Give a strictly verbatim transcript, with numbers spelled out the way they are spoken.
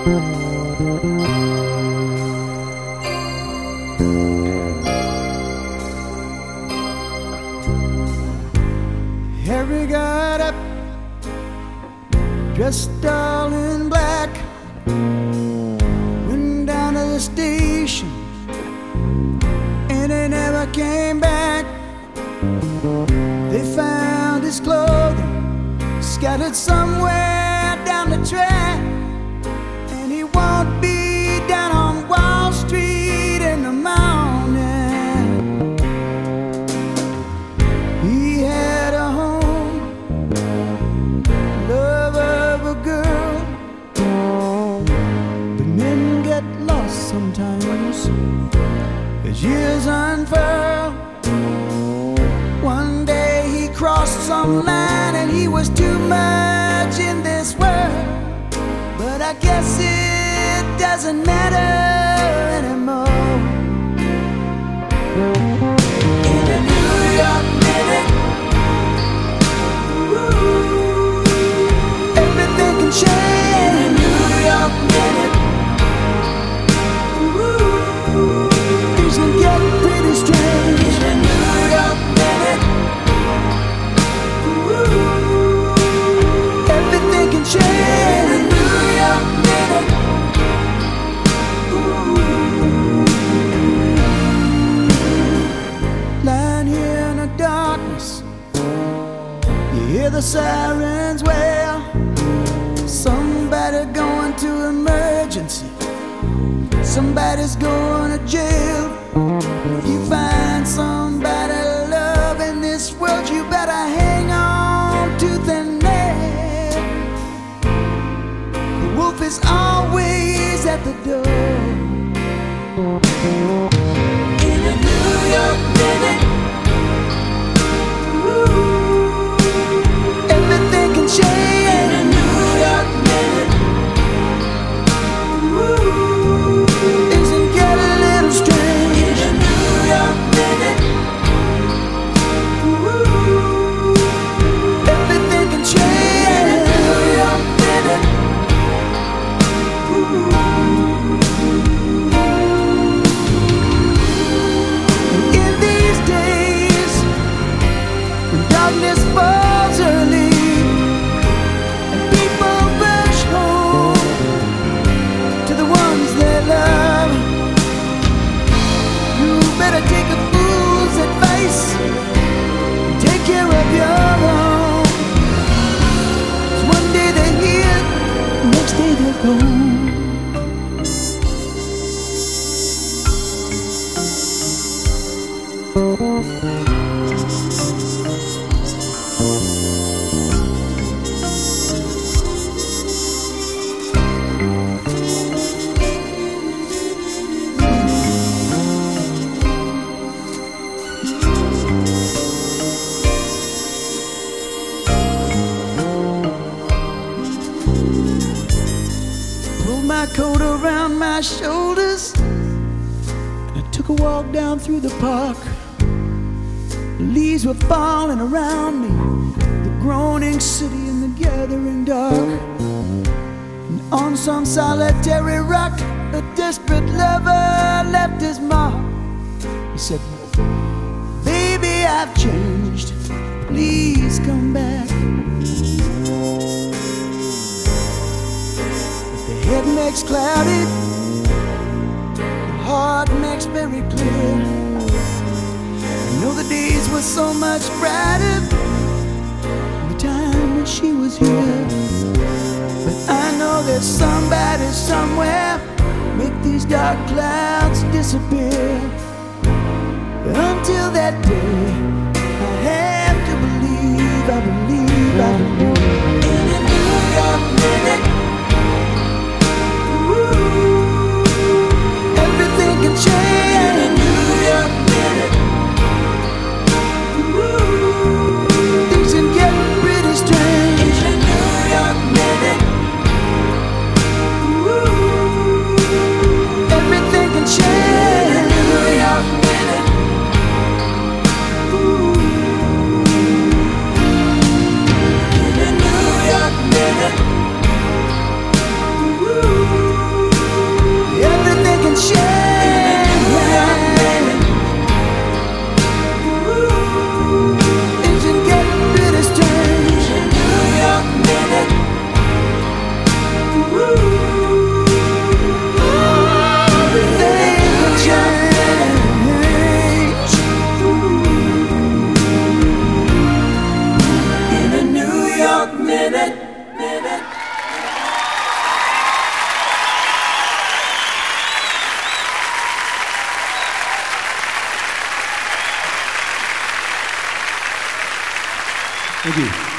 Harry got up, dressed all in black, went down to the station, and he never came back. They found his clothing scattered somewhere down the track, and he won't be down on Wall Street in the morning. He had a home, love of a girl, but men get lost sometimes as years unfurl. One day he crossed some line and he was too much in this world, but I guess it doesn't matter anymore. In a New York minute, ooh, everything can change. In a New York minute, ooh, things can get pretty strange. In a New York minute, ooh, everything can change. In a New York minute, ooh. Lying here in the darkness, you hear the sirens wail. Somebody going to emergency, somebody's going to jail. If you find somebody to love in this world, you better hang on tooth and nail. The wolf is always at the door. In a New York minute, ooh, everything can change. In a New York minute, ooh, things can get a little strange. In a New York minute, ooh, everything can change. In a New York minute, ooh. And in these days, when darkness falls early and people rush home to the ones they love, you better take a fool's advice and take care of your own. 'Cause one day they're here, next day they're gone. Pulled my coat around my shoulders and I took a walk down through the park. The leaves were falling around me, the groaning city in the gathering dark. And on some solitary rock, a desperate lover left his mark. He said, "Baby, I've changed, please come back." The head makes cloudy, the heart makes very clear. I know the days were so much brighter the time when she was here, but I know there's somebody somewhere make these dark clouds disappear. But until that day, I have to believe, I believe, I believe. In a New York minute, everything can change. In a New York minute, things can get pretty strange. In a New York minute, everything can change. In a New York minute, Thank you.